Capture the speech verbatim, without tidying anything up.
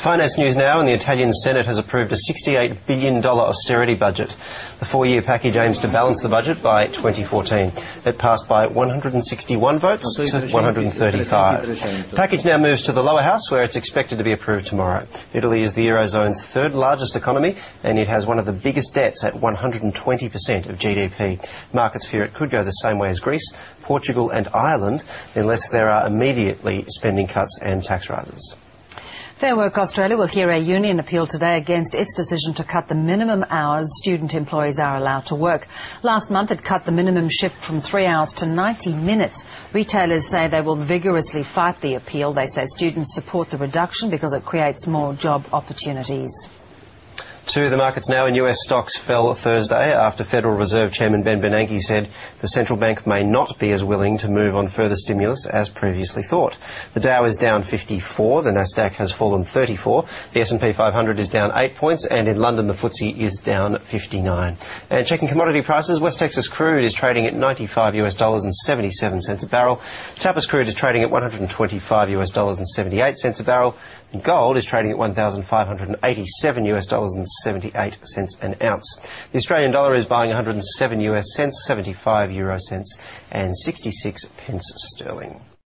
Finance news now, and the Italian Senate has approved a sixty-eight billion dollars austerity budget. The four-year package aims to balance the budget by twenty fourteen. It passed by one hundred sixty-one votes to one hundred thirty-five. The package now moves to the lower house, where it's expected to be approved tomorrow. Italy is the Eurozone's third largest economy, and it has one of the biggest debts at one hundred twenty percent of G D P. Markets fear it could go the same way as Greece, Portugal and Ireland, unless there are immediately spending cuts and tax rises. Fair Work Australia will hear a union appeal today against its decision to cut the minimum hours student employees are allowed to work. Last month it cut the minimum shift from three hours to ninety minutes. Retailers say they will vigorously fight the appeal. They say students support the reduction because it creates more job opportunities. To the markets now, and U S stocks fell Thursday after Federal Reserve Chairman Ben Bernanke said the central bank may not be as willing to move on further stimulus as previously thought. The Dow is down fifty-four, the Nasdaq has fallen thirty-four, the S and P five hundred is down eight points, and in London the F T S E is down fifty-nine. And checking commodity prices, West Texas crude is trading at ninety-five US dollars and seventy-seven cents a barrel. Tapis crude is trading at one hundred twenty-five US dollars and seventy-eight cents a barrel, and gold is trading at one thousand five hundred eighty-seven US dollars and seventy-eight cents an ounce. The Australian dollar is buying one hundred seven US cents, seventy-five euro cents and sixty-six pence sterling.